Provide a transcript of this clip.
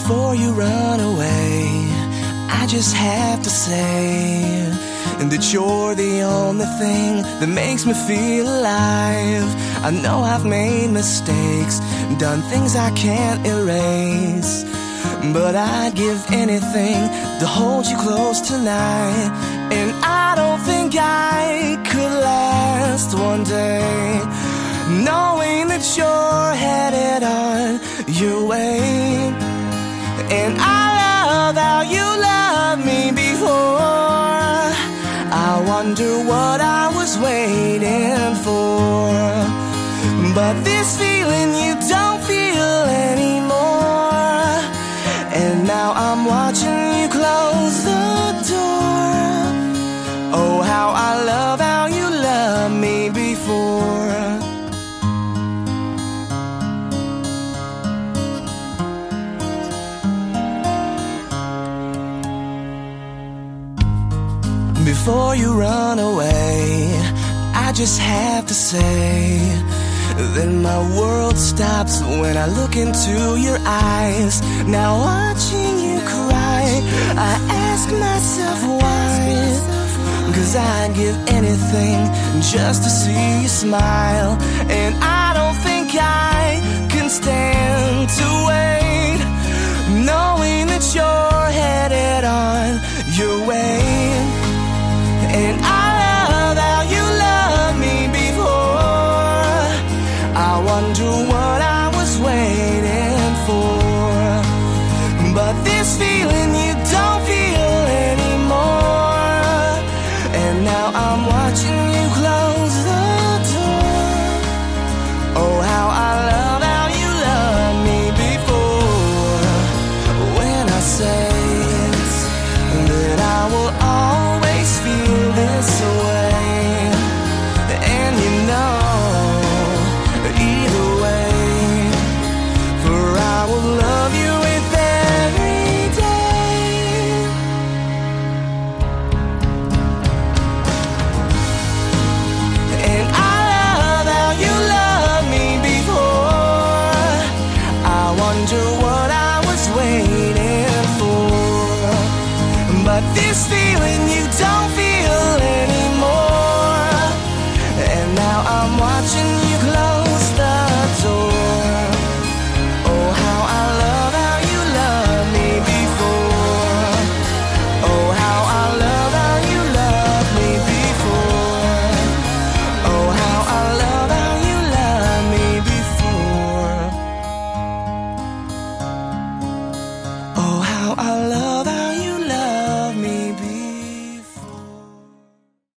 Before you run away, I just have to say that you're the only thing that makes me feel alive. I know I've made mistakes, done things I can't erase, but I'd give anything to hold you close tonight. And I don't think I could last one day knowing that you're headed on your way. And I love how you loved me before. I wonder what I was waiting for. But this feeling you don't feel anymore. And now I'm watching you close the door. Oh, how I love how you loved me before. Before you run away, I just have to say that my world stops when I look into your eyes. Now watching you cry, I ask myself why, 'cause I'd give anything just to see you smile. And I don't think I can stand to wait, knowing that you're headed on your way. And I love how you loved me before. I wonder what I was waiting for. But this feeling you don't feel anymore. And now I'm watching you close the door. Oh, how I love how you loved me before. When I say that I will always feel this way, and you know, either way, for I will love you with every day. And I love how you loved me before. I wonder what I was waiting for. But this feeling you don't feel